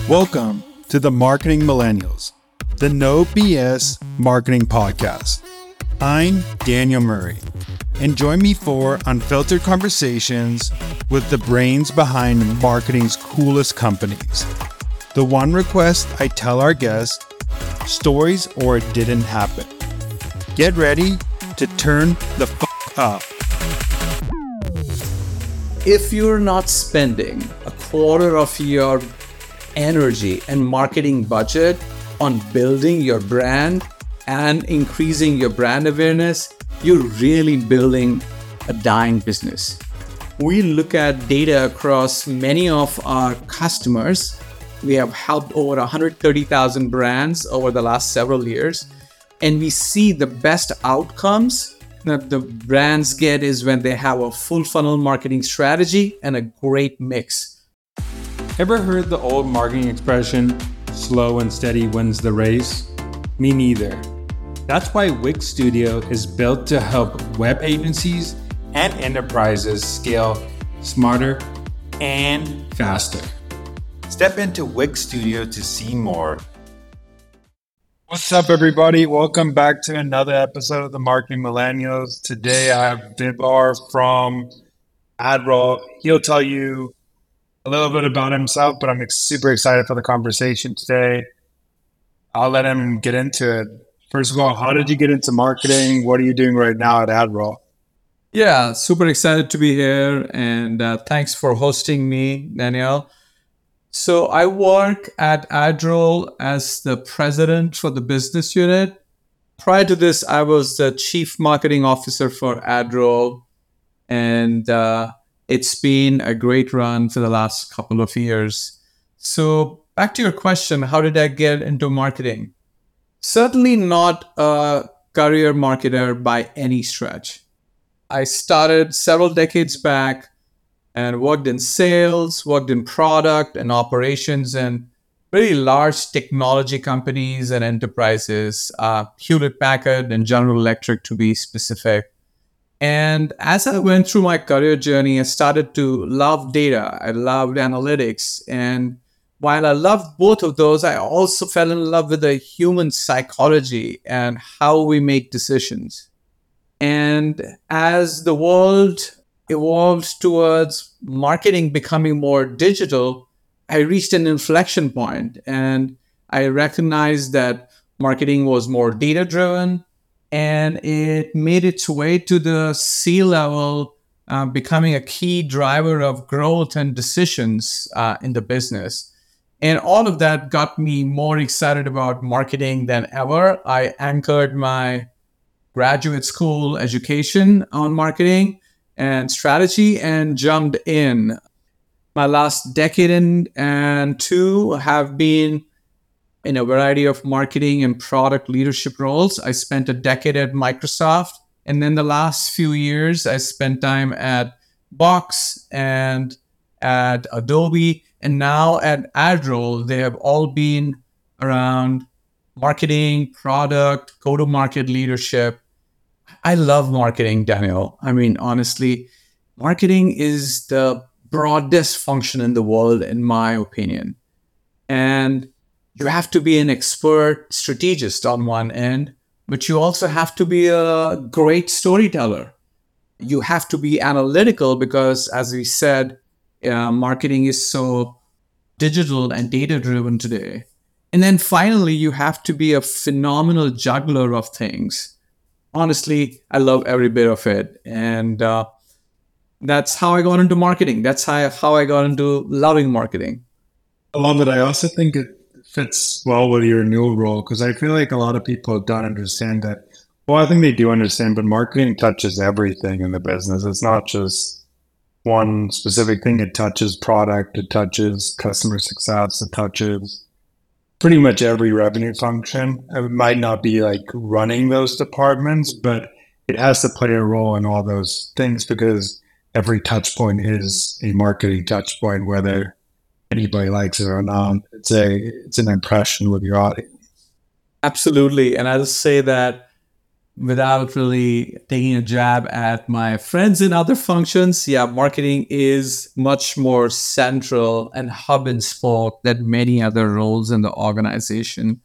Welcome to the Marketing Millennials, the No BS Marketing Podcast. I'm Daniel Murray, and join me for unfiltered conversations with the brains behind marketing's coolest companies. The one request I tell our guests, stories or it didn't happen. Get ready to turn the up. If you're not spending a quarter of your energy and marketing budget on building your brand and increasing your brand awareness, you're really building a dying business. We look at data across many of our customers. We have helped over 130,000 brands over the last several years, and we see the best outcomes that the brands get is when they have a full funnel marketing strategy and a great mix. Ever heard the old marketing expression, slow and steady wins the race? Me neither. That's why Wix Studio is built to help web agencies and enterprises scale smarter and faster. Step into Wix Studio to see more. What's up, everybody? Welcome back to another episode of the Marketing Millennials. Today I have Vibhar from AdRoll. He'll tell you a little bit about himself, but I'm super excited for the conversation today. I'll let him get into it. First of all, how did you get into marketing? What are you doing right now at AdRoll? Yeah, super excited to be here, and thanks for hosting me, Danielle. So I work at AdRoll as the president for the business unit. Prior to this, I was the chief marketing officer for AdRoll, and it's been a great run for the last couple of years. So back to your question, how did I get into marketing? Certainly not a career marketer by any stretch. I started several decades back and worked in sales, worked in product and operations and very large technology companies and enterprises, Hewlett-Packard and General Electric to be specific. And as I went through my career journey, I started to love data. I loved analytics. And while I loved both of those, I also fell in love with the human psychology and how we make decisions. And as the world evolved towards marketing becoming more digital, I reached an inflection point and I recognized that marketing was more data-driven, and it made its way to the C-level, becoming a key driver of growth and decisions in the business. And all of that got me more excited about marketing than ever. I anchored my graduate school education on marketing and strategy and jumped in. My last decade and two have been in a variety of marketing and product leadership roles. I spent a decade at Microsoft, and then the last few years I spent time at Box and at Adobe, and now at AdRoll. They have all been around marketing, product, go-to-market leadership. I love marketing, Daniel. I mean, honestly, marketing is the broadest function in the world, in my opinion. And you have to be an expert strategist on one end, but you also have to be a great storyteller. You have to be analytical because, as we said, marketing is so digital and data-driven today. And then finally, you have to be a phenomenal juggler of things. Honestly, I love every bit of it. And that's how I got into marketing. That's how I got into loving marketing. I love it. I also think it fits well with your new role because I feel like a lot of people don't understand that. Well, I think they do understand, but marketing touches everything in the business. It's not just one specific thing. It touches product, it touches customer success, it touches pretty much every revenue function. It might not be like running those departments, but it has to play a role in all those things because every touch point is a marketing touch point, whether anybody likes it or not. It's an impression with your audience. Absolutely. And I'll say that without really taking a jab at my friends in other functions, yeah, marketing is much more central and hub and spoke than many other roles in the organization,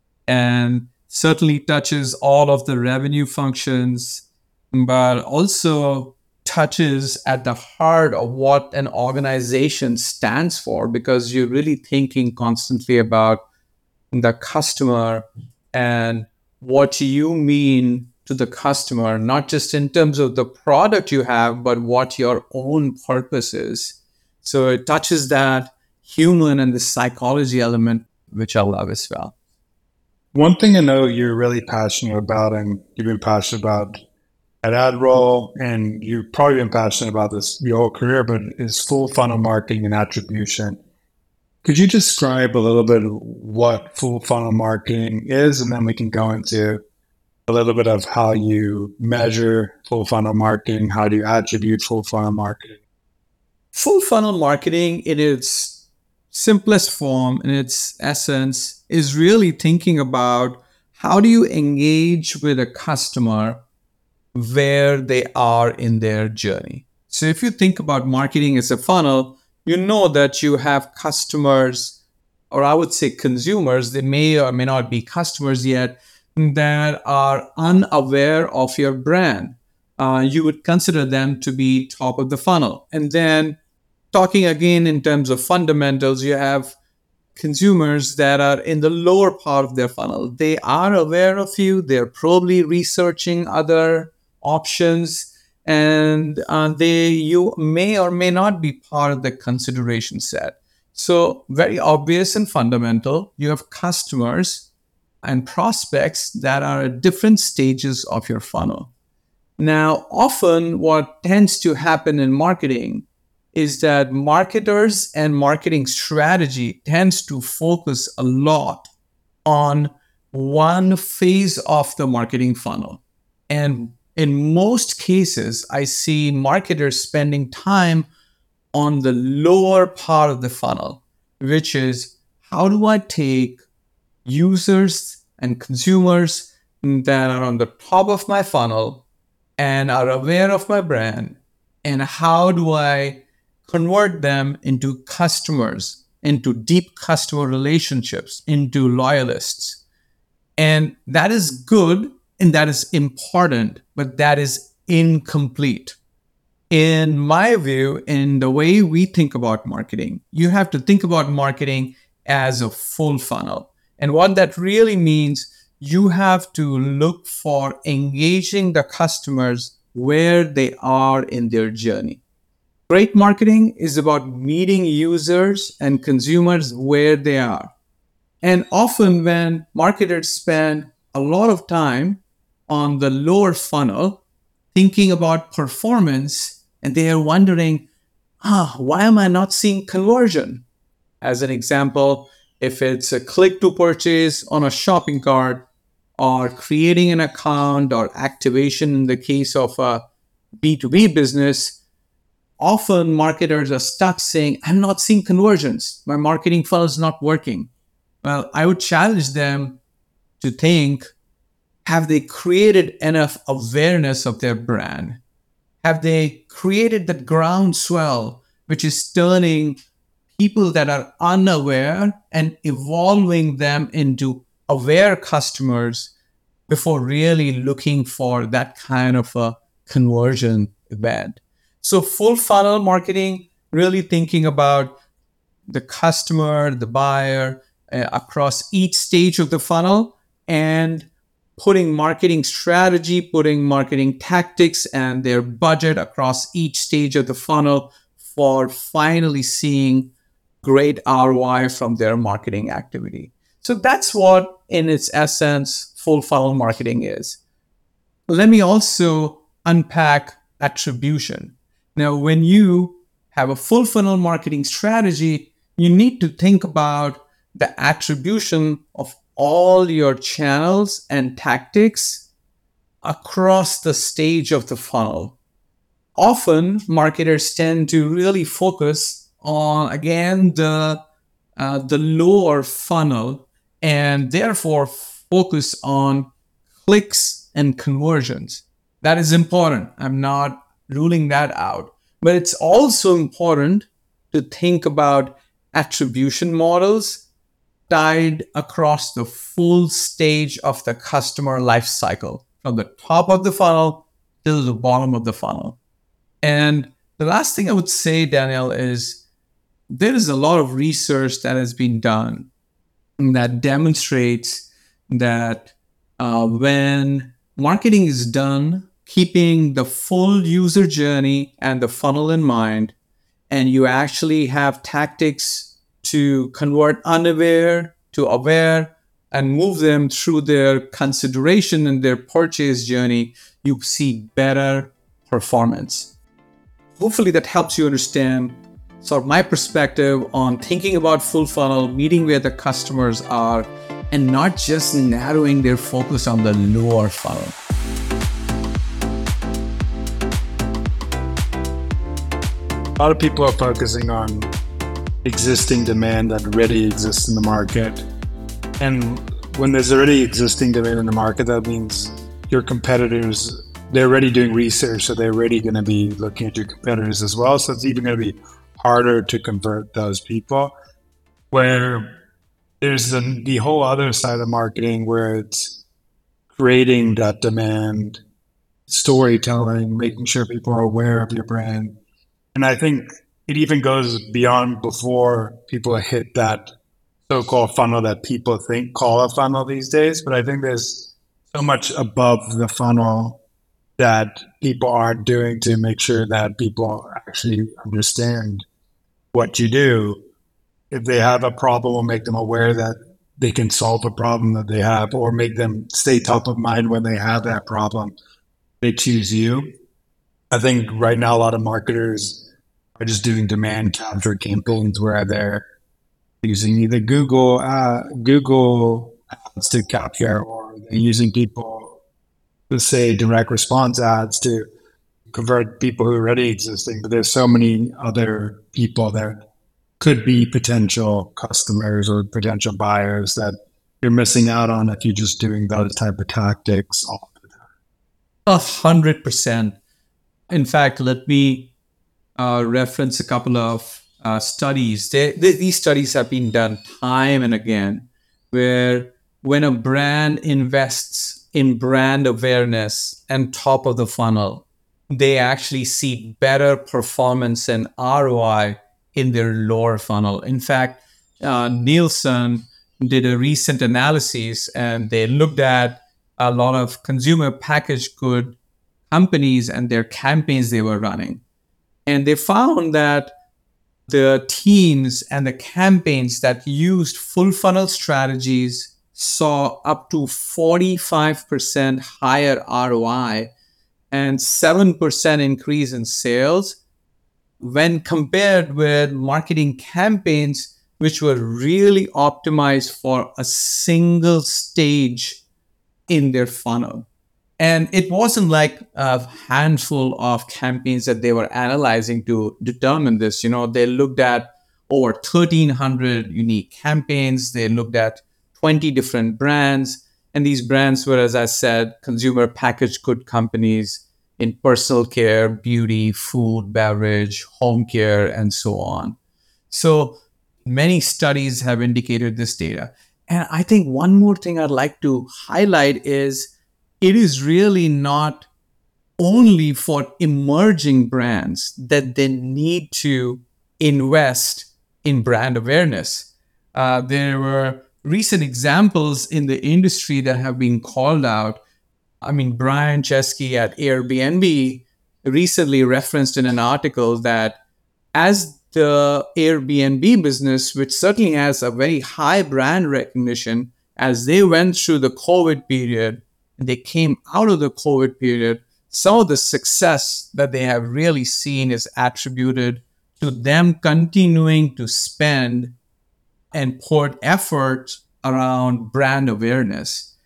and certainly touches all of the revenue functions, but also touches at the heart of what an organization stands for, because you're really thinking constantly about the customer and what you mean to the customer, not just in terms of the product you have, but what your own purpose is. So it touches that human and the psychology element, which I love as well. One thing I know you're really passionate about, and you've been passionate about at AdRoll, and you've probably been passionate about this your whole career, but is full funnel marketing and attribution. Could you describe a little bit of what full funnel marketing is, and then we can go into a little bit of how you measure full funnel marketing, how do you attribute full funnel marketing? Full funnel marketing, in its simplest form, in its essence, is really thinking about how do you engage with a customer where they are in their journey. So if you think about marketing as a funnel, you know that you have customers, or I would say consumers, they may or may not be customers yet, that are unaware of your brand. You would consider them to be top of the funnel. And then talking again in terms of fundamentals, you have consumers that are in the lower part of their funnel. They are aware of you. They're probably researching other options, and you may or may not be part of the consideration set. So very obvious and fundamental. You have customers and prospects that are at different stages of your funnel. Now, often what tends to happen in marketing is that marketers and marketing strategy tends to focus a lot on one phase of the marketing funnel. And in most cases, I see marketers spending time on the lower part of the funnel, which is how do I take users and consumers that are on the top of my funnel and are aware of my brand, and how do I convert them into customers, into deep customer relationships, into loyalists. And that is good and that is important, but that is incomplete. In my view, in the way we think about marketing, you have to think about marketing as a full funnel. And what that really means, you have to look for engaging the customers where they are in their journey. Great marketing is about meeting users and consumers where they are. And often when marketers spend a lot of time on the lower funnel thinking about performance, and they are wondering, why am I not seeing conversion? As an example, if it's a click to purchase on a shopping cart, or creating an account, or activation in the case of a B2B business, often marketers are stuck saying, I'm not seeing conversions. My marketing funnel is not working. Well, I would challenge them to think, have they created enough awareness of their brand? Have they created that groundswell, which is turning people that are unaware and evolving them into aware customers before really looking for that kind of a conversion event? So full funnel marketing, really thinking about the customer, the buyer, across each stage of the funnel, and putting marketing strategy, putting marketing tactics and their budget across each stage of the funnel for finally seeing great ROI from their marketing activity. So that's what, in its essence, full funnel marketing is. Let me also unpack attribution. Now, when you have a full funnel marketing strategy, you need to think about the attribution of all your channels and tactics across the stage of the funnel. Often, marketers tend to really focus on, again, the lower funnel, and therefore focus on clicks and conversions. That is important. I'm not ruling that out. But it's also important to think about attribution models tied across the full stage of the customer life cycle, from the top of the funnel till the bottom of the funnel. And the last thing I would say, Daniel, is there is a lot of research that has been done that demonstrates that when marketing is done, keeping the full user journey and the funnel in mind, and you actually have tactics to convert unaware to aware and move them through their consideration and their purchase journey, you see better performance. Hopefully that helps you understand sort of my perspective on thinking about full funnel, meeting where the customers are, and not just narrowing their focus on the lower funnel. A lot of people are focusing on existing demand that already exists in the market. And when there's already existing demand in the market, that means your competitors, they're already doing research, so they're already going to be looking at your competitors as well. So it's even going to be harder to convert those people. Where there's the whole other side of marketing where it's creating that demand, storytelling, making sure people are aware of your brand. And I think it even goes beyond before people hit that so-called funnel that people call a funnel these days. But I think there's so much above the funnel that people aren't doing to make sure that people actually understand what you do. If they have a problem, we'll make them aware that they can solve a problem that they have, or make them stay top of mind when they have that problem. They choose you. I think right now a lot of marketers are just doing demand capture campaigns where they're using either Google ads to capture, or they're using people to say direct response ads to convert people who are already existing. But there's so many other people that could be potential customers or potential buyers that you're missing out on if you're just doing those type of tactics all the time. 100%. In fact, let me reference a couple of studies. These studies have been done time and again, where when a brand invests in brand awareness and top of the funnel, they actually see better performance and ROI in their lower funnel. In fact, Nielsen did a recent analysis, and they looked at a lot of consumer packaged good companies and their campaigns they were running. And they found that the teams and the campaigns that used full funnel strategies saw up to 45% higher ROI and 7% increase in sales when compared with marketing campaigns which were really optimized for a single stage in their funnel. And it wasn't like a handful of campaigns that they were analyzing to determine this. You know, they looked at over 1,300 unique campaigns. They looked at 20 different brands. And these brands were, as I said, consumer packaged good companies in personal care, beauty, food, beverage, home care, and so on. So many studies have indicated this data. And I think one more thing I'd like to highlight is it is really not only for emerging brands that they need to invest in brand awareness. There were recent examples in the industry that have been called out. I mean, Brian Chesky at Airbnb recently referenced in an article that as the Airbnb business, which certainly has a very high brand recognition, as they went through the COVID period, and they came out of the COVID period, some of the success that they have really seen is attributed to them continuing to spend and put effort around brand awareness.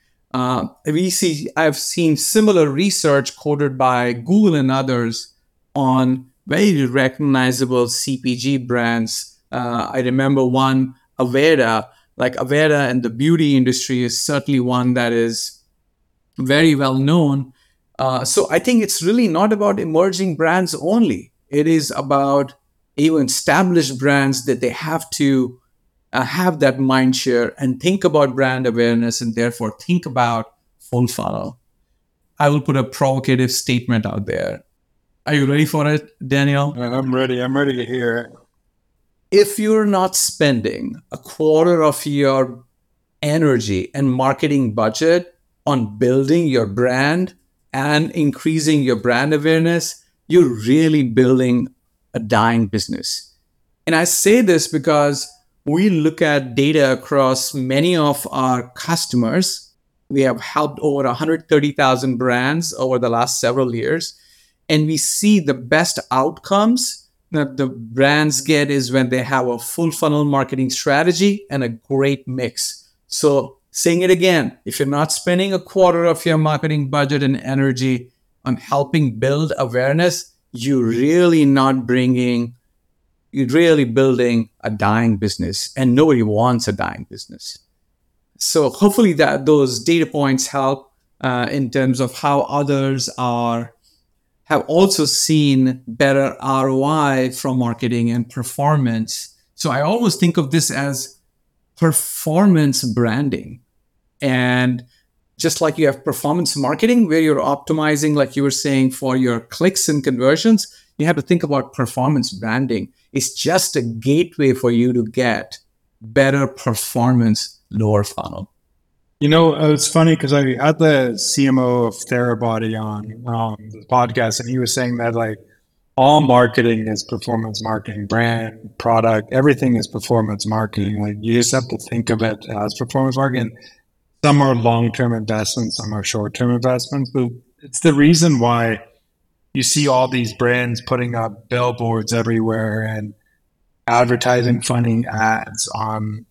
I've seen similar research quoted by Google and others on very recognizable CPG brands. I remember one, Aveda. Like Aveda and the beauty industry is certainly one that is very well known. So I think it's really not about emerging brands only. It is about even established brands that they have to have that mind share and think about brand awareness and therefore think about full funnel. I will put a provocative statement out there. Are you ready for it, Daniel? I'm ready. I'm ready to hear it. If you're not spending a quarter of your energy and marketing budget on building your brand and increasing your brand awareness, you're really building a dying business. And I say this because we look at data across many of our customers. We have helped over 130,000 brands over the last several years. And we see the best outcomes that the brands get is when they have a full funnel marketing strategy and a great mix. So saying it again, if you're not spending a quarter of your marketing budget and energy on helping build awareness, you're really building a dying business, and nobody wants a dying business. So hopefully that those data points help in terms of how others have also seen better ROI from marketing and performance. So I always think of this as performance branding. And just like you have performance marketing, where you're optimizing, like you were saying, for your clicks and conversions, you have to think about performance branding. It's just a gateway for you to get better performance, lower funnel. It's funny because I had the CMO of Therabody on the podcast, and he was saying that like all marketing is performance marketing, brand, product, everything is performance marketing. Like you just have to think of it as performance marketing. Some are long-term investments, some are short-term investments, but it's the reason why you see all these brands putting up billboards everywhere and advertising funny ads on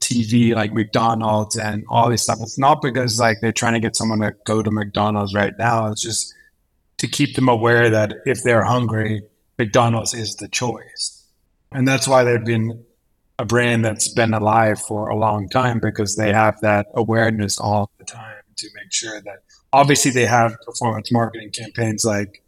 TV like McDonald's and all this stuff. It's not because like they're trying to get someone to go to McDonald's right now. It's just to keep them aware that if they're hungry, McDonald's is the choice. And that's why they've been a brand that's been alive for a long time, because they have that awareness all the time to make sure that obviously they have performance marketing campaigns like,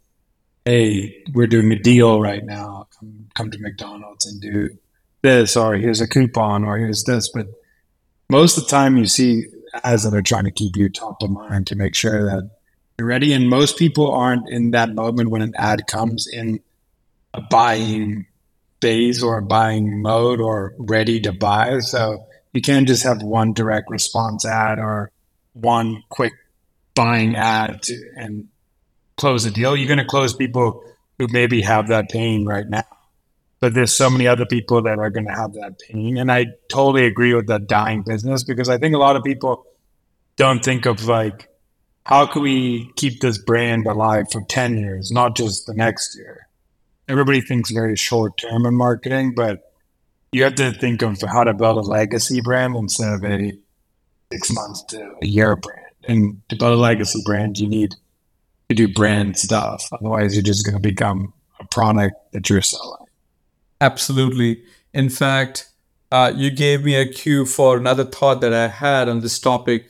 hey, we're doing a deal right now. Come to McDonald's and do this, or here's a coupon, or here's this. But most of the time you see ads that are trying to keep you top of mind to make sure that you're ready. And most people aren't in that moment when an ad comes in a buying phase or a buying mode or ready to buy. So you can't just have one direct response ad or one quick buying ad and close a deal. You're going to close people who maybe have that pain right now. But there's so many other people that are going to have that pain. And I totally agree with that dying business, because I think a lot of people don't think of like, how can we keep this brand alive for 10 years, not just the next year? Everybody thinks very short term in marketing, but you have to think of how to build a legacy brand instead of a 6 months to a year brand. And to build a legacy brand, you need to do brand stuff. Otherwise, you're just going to become a product that you're selling. Absolutely. In fact, you gave me a cue for another thought that I had on this topic,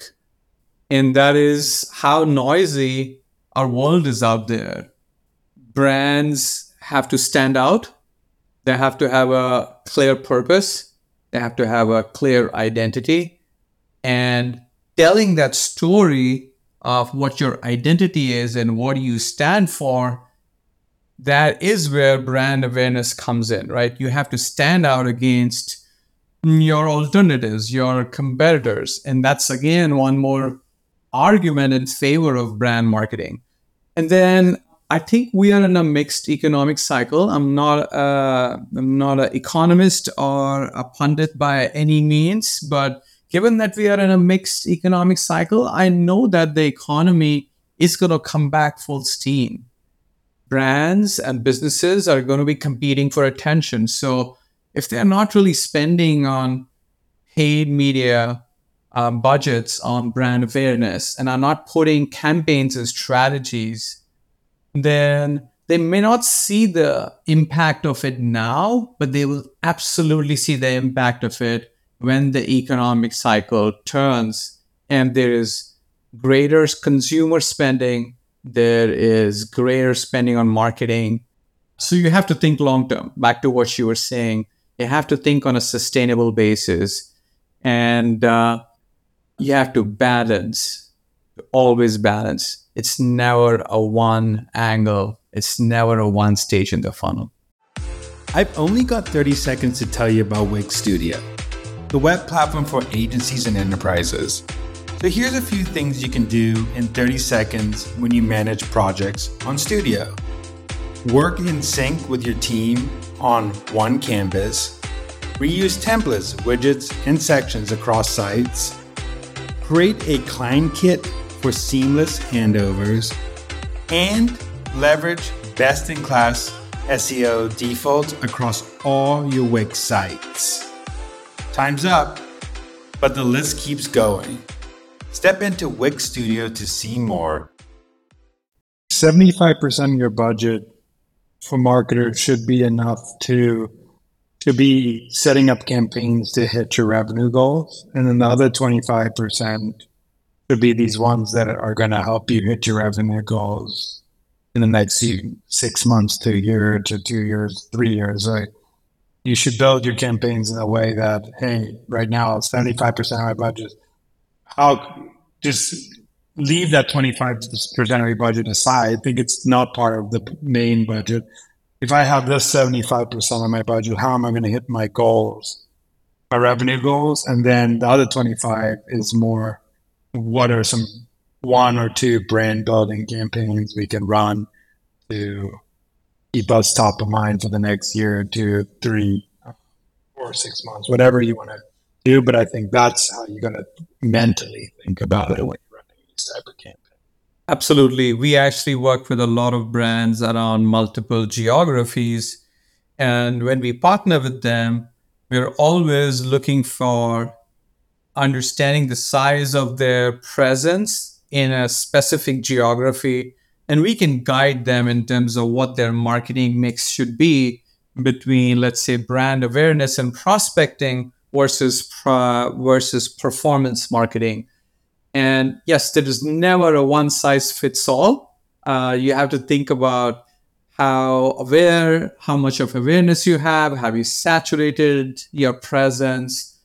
and that is how noisy our world is out there. Brands have to stand out. They have to have a clear purpose. They have to have a clear identity. And telling that story of what your identity is and what you stand for, that is where brand awareness comes in, right? You have to stand out against your alternatives, your competitors. And that's, again, one more argument in favor of brand marketing. And then I think we are in a mixed economic cycle. I'm not an economist or a pundit by any means, but given that we are in a mixed economic cycle, I know that the economy is going to come back full steam. Brands and businesses are going to be competing for attention. So if they're not really spending on paid media budgets on brand awareness and are not putting campaigns and strategies, then they may not see the impact of it now, but they will absolutely see the impact of it when the economic cycle turns and there is greater consumer spending, there is greater spending on marketing. So you have to think long term. Back to what you were saying, you have to think on a sustainable basis, and you have to balance, always balance. It's never a one angle. It's never a one stage in the funnel. I've only got 30 seconds to tell you about Wix Studio, the web platform for agencies and enterprises. So here's a few things you can do in 30 seconds when you manage projects on Studio. Work in sync with your team on one canvas. Reuse templates, widgets, and sections across sites. Create a client kit for seamless handovers. And leverage best-in-class SEO defaults across all your Wix sites. Time's up, but the list keeps going. Step into Wix Studio to see more. 75% of your budget for marketers should be enough to be setting up campaigns to hit your revenue goals. And then the other 25% should be these ones that are going to help you hit your revenue goals in the next 6 months to a year to 2 years, 3 years, right? You should build your campaigns in a way that, hey, right now, 75% of my budget, how just leave that 25% of your budget aside. I think it's not part of the main budget. If I have this 75% of my budget, how am I going to hit my goals, my revenue goals? And then the other 25 is more, what are some 1 or 2 brand building campaigns we can run to keep us top of mind for the next year, 2, 3, 4, 6 months, whatever you want to do. But I think that's how you're going to mentally think about it when you're running this type of campaign. Absolutely. We actually work with a lot of brands around multiple geographies. And when we partner with them, we're always looking for understanding the size of their presence in a specific geography. And we can guide them in terms of what their marketing mix should be between, let's say, brand awareness and prospecting versus performance marketing. And yes, there is never a one size fits all. You have to think about how much of awareness you have you saturated your presence?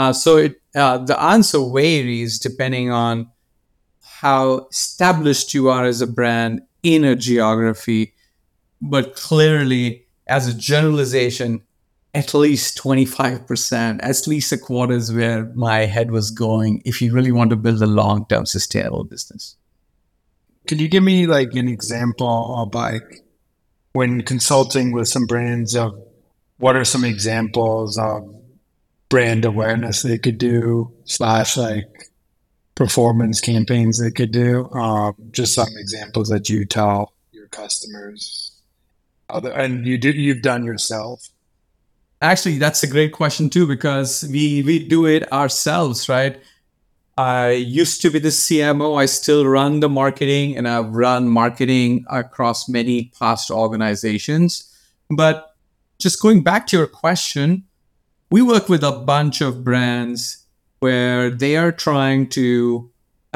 The answer varies depending on how established you are as a brand in a geography. But clearly, as a generalization, at least 25%, at least a quarter is where my head was going if you really want to build a long-term sustainable business. Could you give me like an example of like when consulting with some brands of what are some examples of brand awareness they could do / like performance campaigns they could do? Just some examples that you tell your customers and you've done yourself. Actually, that's a great question too, because we do it ourselves, right? I used to be the CMO. I still run the marketing, and I've run marketing across many past organizations. But just going back to your question, we work with a bunch of brands where they are trying to,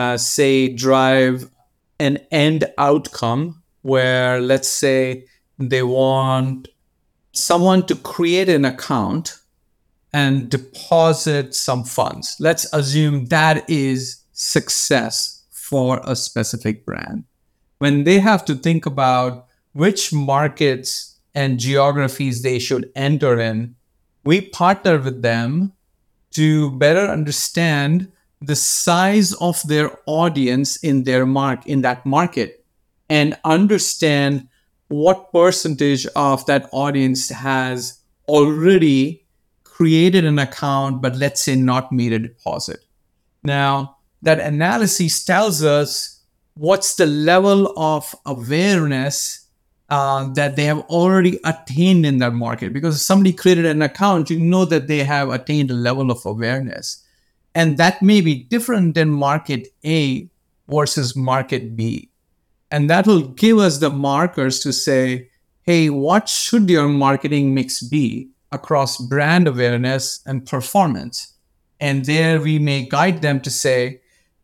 drive an end outcome where, let's say, they want someone to create an account and deposit some funds. Let's assume that is success for a specific brand. When they have to think about which markets and geographies they should enter in, we partner with them to better understand the size of their audience in that market and understand what percentage of that audience has already created an account, but let's say not made a deposit. Now, that analysis tells us what's the level of awareness that they have already attained in that market. Because if somebody created an account, you know that they have attained a level of awareness. And that may be different than market A versus market B. And that will give us the markers to say, hey, what should your marketing mix be across brand awareness and performance? And there we may guide them to say,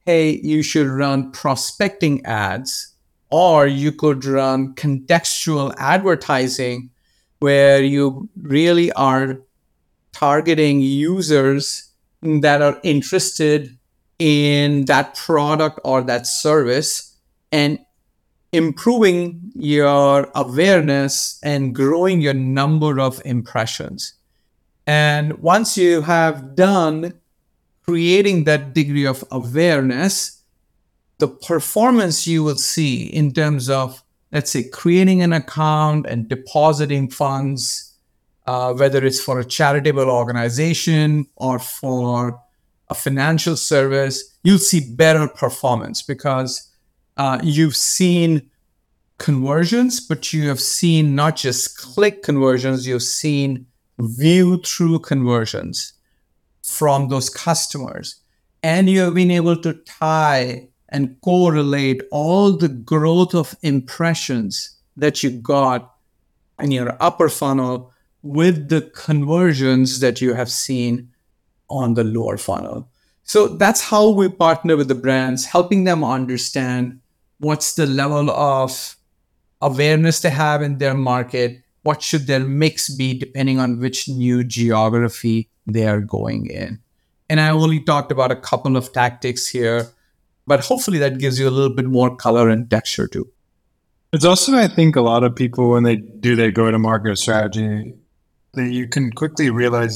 hey, you should run prospecting ads, or you could run contextual advertising where you really are targeting users that are interested in that product or that service and improving your awareness and growing your number of impressions. And once you have done creating that degree of awareness, the performance you will see in terms of, let's say, creating an account and depositing funds, whether it's for a charitable organization or for a financial service, you'll see better performance because you've seen conversions, but you have seen not just click conversions, you've seen view through conversions from those customers. And you have been able to tie and correlate all the growth of impressions that you got in your upper funnel with the conversions that you have seen on the lower funnel. So that's how we partner with the brands, helping them understand what's the level of awareness they have in their market, what should their mix be depending on which new geography they are going in. And I only talked about a couple of tactics here, but hopefully that gives you a little bit more color and texture too. It's also, I think, a lot of people, when they do their go-to-market strategy, that you can quickly realize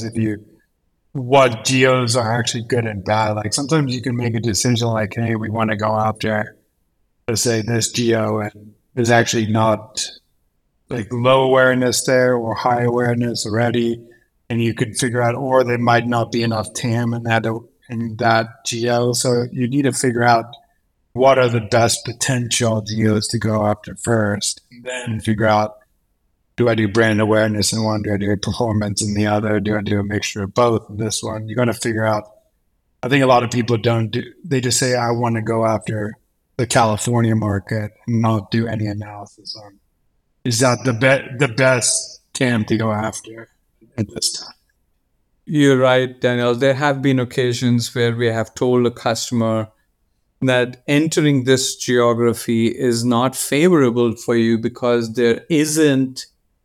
what geos are actually good and bad. Like sometimes you can make a decision like, hey, we want to go after, let's say, this geo, and there's actually not like low awareness there or high awareness already. And you could figure out, or there might not be enough TAM in that geo. So you need to figure out what are the best potential geos to go after first, and then figure out, do I do brand awareness in one? Do I do performance in the other? Do I do a mixture of both in this one? You're going to figure out. I think a lot of people they just say, I want to go after the California market and not do any analysis on, is that the best TAM to go after at this time? You're right, Daniel. There have been occasions where we have told a customer that entering this geography is not favorable for you because there isn't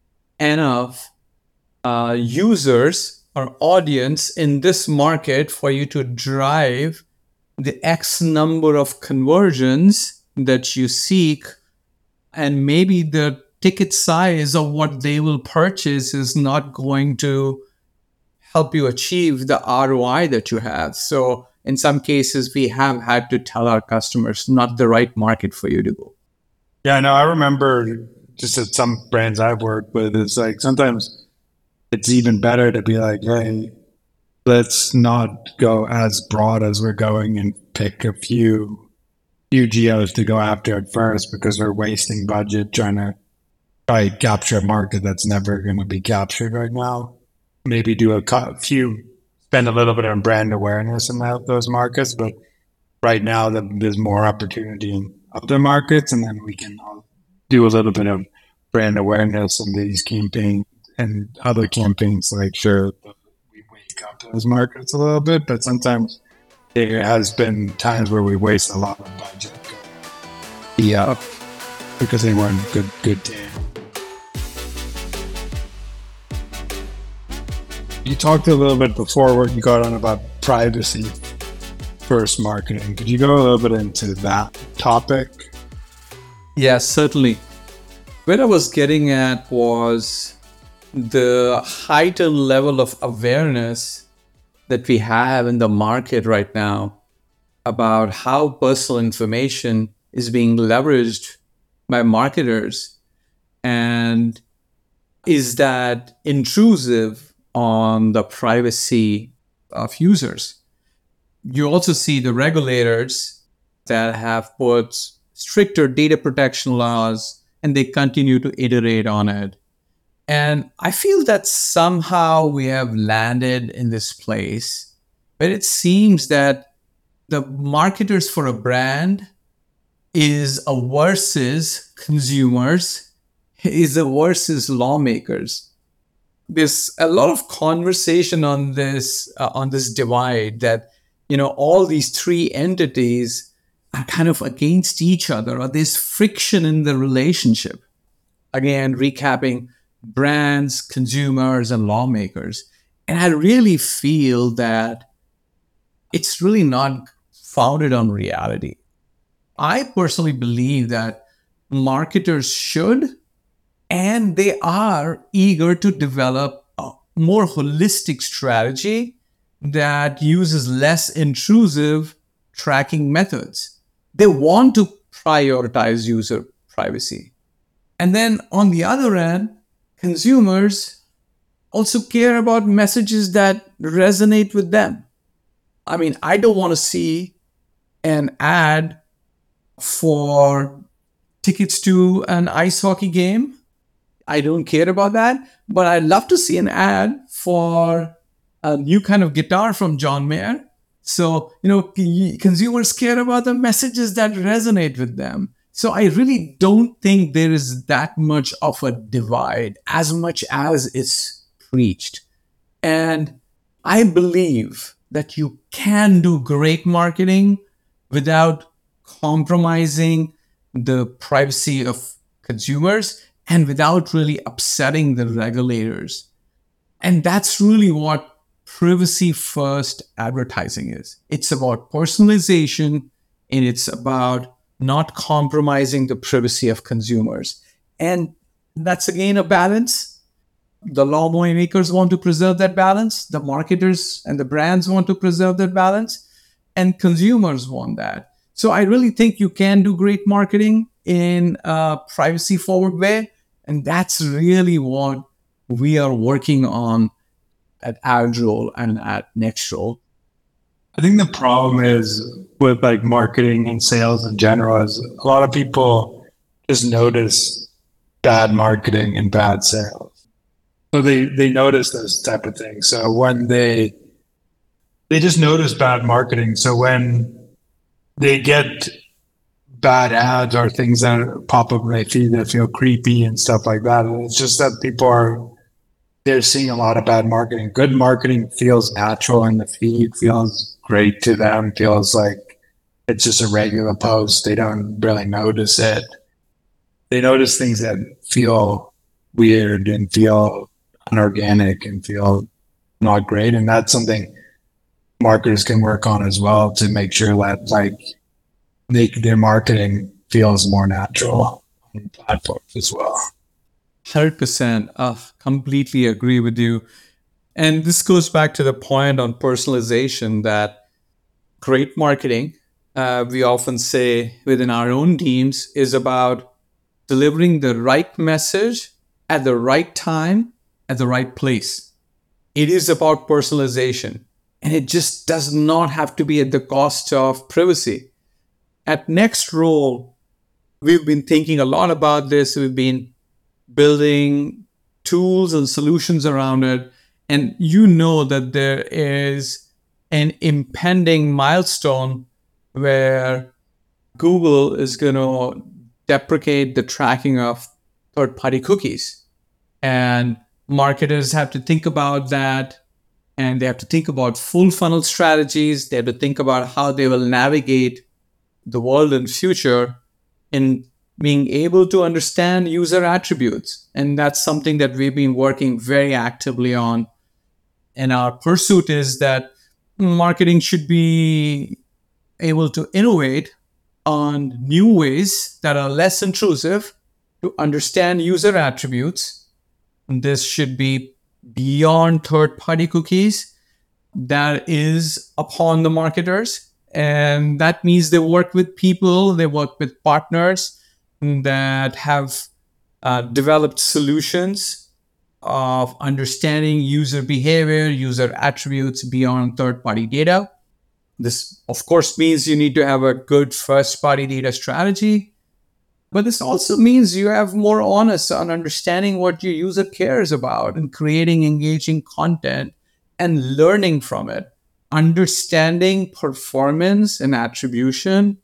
enough users or audience in this market for you to drive the X number of conversions that you seek. And maybe the ticket size of what they will purchase is not going to help you achieve the ROI that you have. So in some cases, we have had to tell our customers, not the right market for you to go. Yeah, no, I remember just at some brands I've worked with, it's like sometimes it's even better to be like, hey, let's not go as broad as we're going and pick a few geos to go after at first, because we're wasting budget trying to capture a market that's never going to be captured right now. Maybe do spend a little bit on brand awareness in those markets, but right now there's more opportunity in other markets, and then we can do a little bit of brand awareness in these campaigns and other campaigns. Like, sure, we wake up those markets a little bit, but sometimes there has been times where we waste a lot of budget. Yeah, because they weren't good team. You talked a little bit before where you got on about privacy first marketing. Could you go a little bit into that topic? Yes, certainly. Where I was getting at was the heightened level of awareness that we have in the market right now about how personal information is being leveraged by marketers, and is that intrusive on the privacy of users. You also see the regulators that have put stricter data protection laws, and they continue to iterate on it. And I feel that somehow we have landed in this place where it seems that the marketers for a brand is a versus consumers, is a versus lawmakers. There's a lot of conversation on this divide that, all these three entities are kind of against each other, or there's friction in the relationship. Again, recapping brands, consumers, and lawmakers. And I really feel that it's really not founded on reality. I personally believe that marketers should, and they are eager to develop a more holistic strategy that uses less intrusive tracking methods. They want to prioritize user privacy. And then on the other end, consumers also care about messages that resonate with them. I mean, I don't want to see an ad for tickets to an ice hockey game. I don't care about that, but I'd love to see an ad for a new kind of guitar from John Mayer. So, consumers care about the messages that resonate with them. So I really don't think there is that much of a divide as much as it's preached. And I believe that you can do great marketing without compromising the privacy of consumers and without really upsetting the regulators. And that's really what privacy first advertising is. It's about personalization, and it's about not compromising the privacy of consumers. And that's again a balance. The lawmakers want to preserve that balance. The marketers and the brands want to preserve that balance. And consumers want that. So I really think you can do great marketing in a privacy forward way. And that's really what we are working on at AdRoll and at Nextroll. I think the problem is with like marketing and sales in general is a lot of people just notice bad marketing and bad sales. So they notice those type of things. So when they just notice bad marketing. So when they get bad ads or things that pop up in their feed that feel creepy and stuff like that, and it's just that they're seeing a lot of bad marketing. Good marketing feels natural in the feed, feels great to them, feels like it's just a regular post. They don't really notice it. They notice things that feel weird and feel unorganic and feel not great. And that's something marketers can work on as well to make sure that like their marketing feels more natural on platforms as well. 100%. Completely agree with you. And this goes back to the point on personalization that great marketing, we often say within our own teams, is about delivering the right message at the right time, at the right place. It is about personalization, and it just does not have to be at the cost of privacy. At Nextroll, we've been thinking a lot about this. We've been building tools and solutions around it. And that there is an impending milestone where Google is going to deprecate the tracking of third-party cookies. And marketers have to think about that. And they have to think about full funnel strategies. They have to think about how they will navigate the world in future in being able to understand user attributes. And that's something that we've been working very actively on. And our pursuit is that marketing should be able to innovate on new ways that are less intrusive to understand user attributes. And this should be beyond third-party cookies. That is upon the marketers. And that means they work with people, they work with partners that have developed solutions of understanding user behavior, user attributes beyond third-party data. This, of course, means you need to have a good first-party data strategy. But this also means you have more honest on understanding what your user cares about and creating engaging content and learning from it. Understanding performance and attribution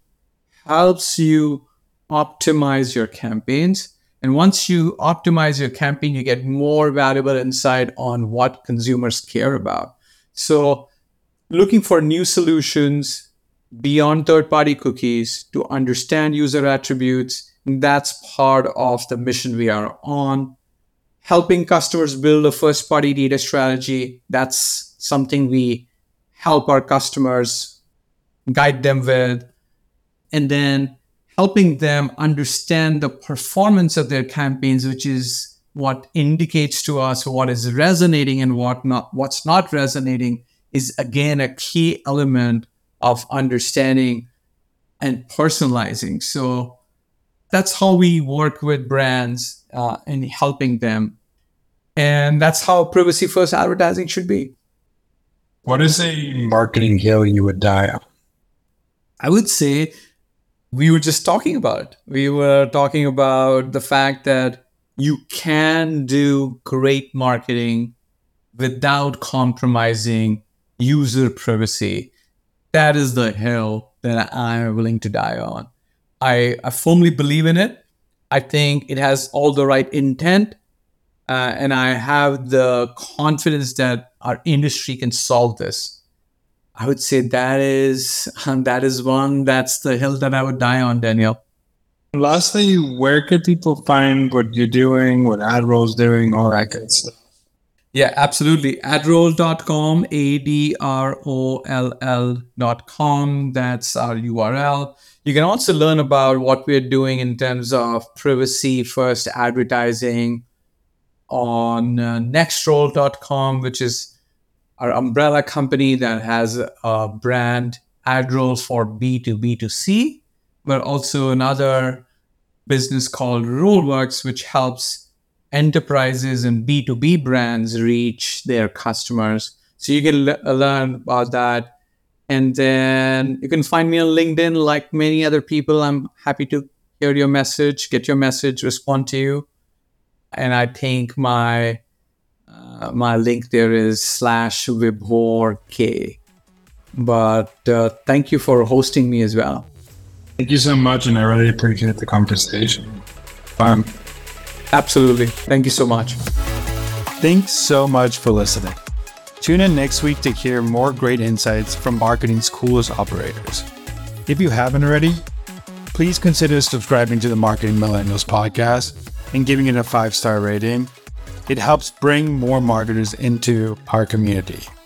helps you optimize your campaigns. And once you optimize your campaign, you get more valuable insight on what consumers care about. So looking for new solutions beyond third-party cookies to understand user attributes. That's part of the mission we are on. Helping customers build a first-party data strategy. That's something we help our customers guide them with. And then helping them understand the performance of their campaigns, which is what indicates to us what is resonating and what's not resonating, is again a key element of understanding and personalizing. So that's how we work with brands and helping them. And that's how privacy first advertising should be. What is a marketing hill you would die on? I would say we were just talking about it. We were talking about the fact that you can do great marketing without compromising user privacy. That is the hill that I am willing to die on. I firmly believe in it. I think it has all the right intent. And I have the confidence that our industry can solve this. I would say that's the hill that I would die on, Daniel. Lastly, where could people find what you're doing, what AdRoll's doing, all that good stuff? Yeah, absolutely. Adroll.com, ADROLL.com. That's our URL. You can also learn about what we're doing in terms of privacy first advertising on Nextroll.com, which is our umbrella company that has a brand, AdRoll, for B2B2C, but also another business called Rollworks, which helps enterprises and B2B brands reach their customers. So you can learn about that. And then you can find me on LinkedIn like many other people. I'm happy to hear your message, get your message, respond to you. And I think my link there is /VibhorK. But thank you for hosting me as well. Thank you so much, and I really appreciate the conversation. Fun. Absolutely. Thank you so much. Thanks so much for listening. Tune in next week to hear more great insights from marketing's coolest operators. If you haven't already, please consider subscribing to the Marketing Millennials podcast and giving it a 5-star rating. It helps bring more marketers into our community.